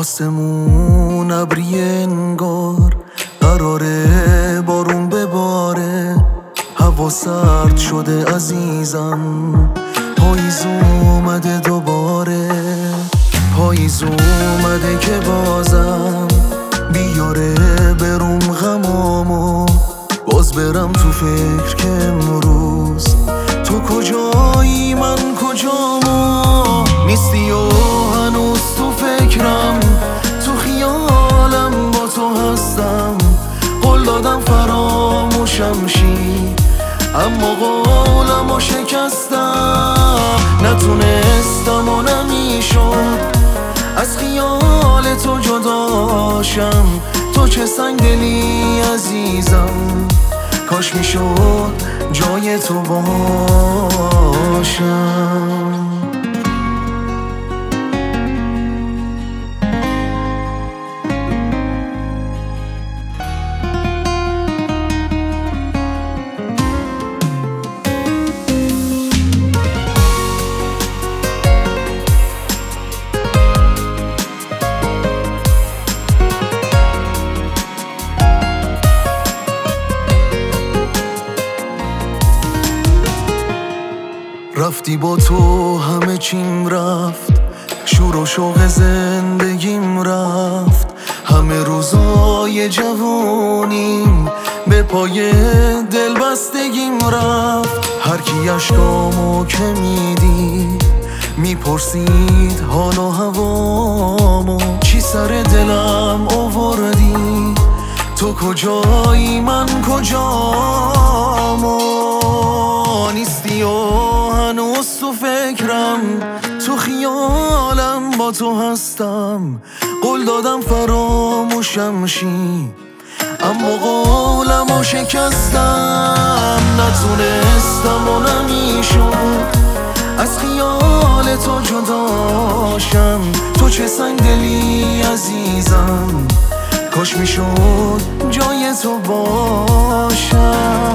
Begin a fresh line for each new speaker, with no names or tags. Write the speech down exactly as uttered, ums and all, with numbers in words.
آسمون ابری انگار قراره بارون بباره، هوا سرد شده عزیزم، پاییز اومده دوباره، پاییز اومده که بازم بیاره بروم غمامو، باز برم تو فکر که امروز تو کجایی من کجامو نیستی و هنوز تو فکرم، تو خیالم با تو هستم، قول دادم فراموشم شی اما قولمو شکستم، نتونستم و نمیشد از خیال تو جداشم، تو چه سنگ دلی عزیزم، کاش میشد جای تو باشم. رفتی با تو همه چیم رفت، شور و شوق زندگیم رفت، همه روزای جوانیم به پای دل بستگیم رفت، هر کی اشکامو که میدید میپرسید حال و هوامو، چی سر دلم آوردی، تو کجایی من کجامو نیستی و هنوز تو فکرم، تو خیالم با تو هستم، قول دادم فراموشم شی اما قولمو شکستم، نتونستم و نمیشد از خیال تو جداشم، تو چه سنگ دلی عزیزم، کاش میشد جای تو باشم.